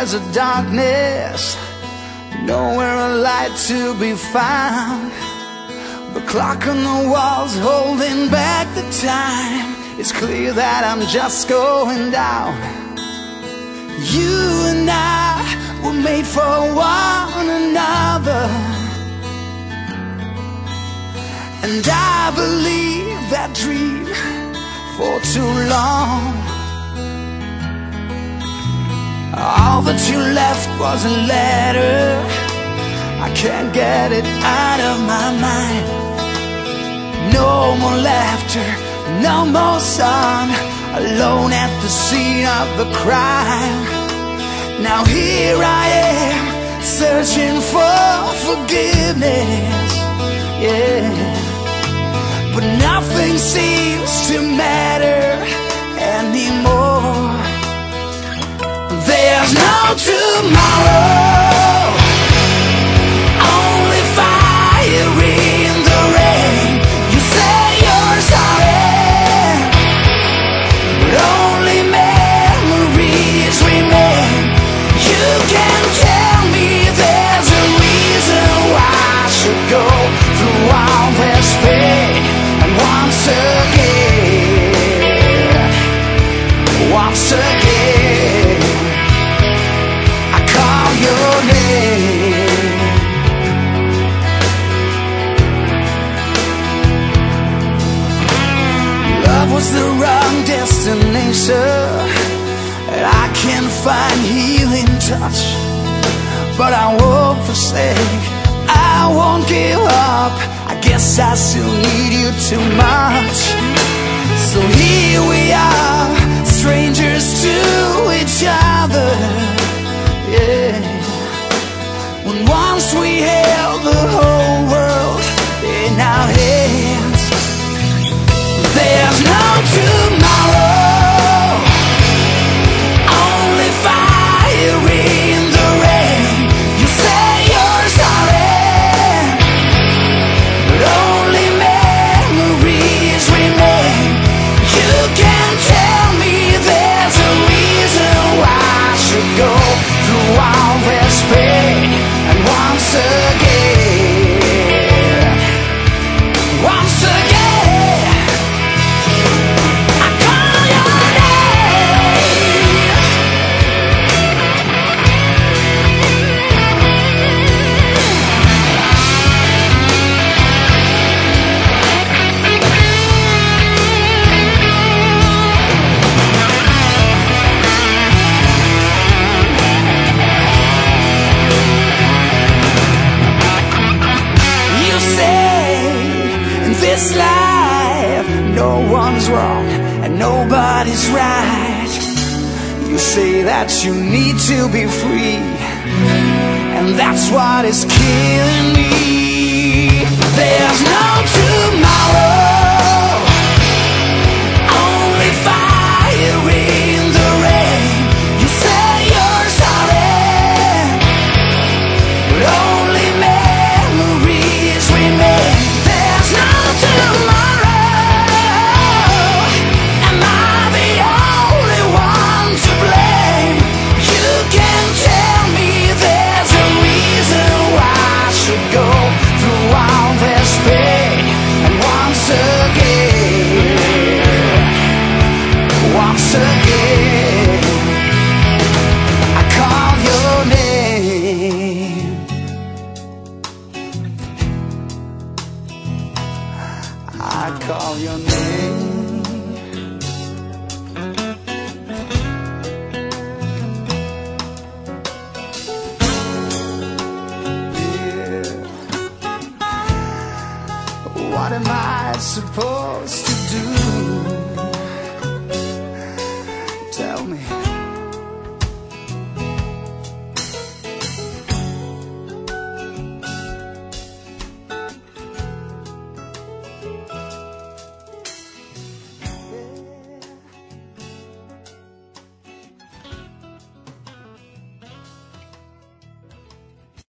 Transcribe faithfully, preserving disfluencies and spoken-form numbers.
there's a darkness, nowhere a light to be found. The clock on the wall's holding back the time. It's clear that I'm just going down. You and I were made for one another, and I believe that dream for too long. All that you left was a letter, I can't get it out of my mind. No more laughter, no more sun, alone at the scene of the crime. Now here I am, searching for forgiveness, yeah, but nothing seems to matter anymore. There's no tomorrow, only fire in the rain. You say you're sorry, but only memories remain. You can tell me there's a reason why I should go through all this pain. And once again, once again, I call your name. Love was the wrong destination, and I can't find healing touch. But I won't forsake, I won't give up. I guess I still need you too much. So here we are, strangers to each other, yeah. When once we held the whole world in our hands. There's no tomorrow, only fire in the rain. You say you're sorry, but only memories remain. You can tell me there's a reason why I should go through all this pain. And once again, once again, I call your name. You say in this life no one's wrong and nobody's right. You say that you need to be free, and that's what is killing me. There's no tomorrow, only fire in the rain. You say you're sorry, but only memories remain. There's no tomorrow, am I the only one to blame? You can tell me there's a reason why I should go through all this pain. And once again, once again, I call your name. I call your name. Yeah. What am I supposed to do? Tell me.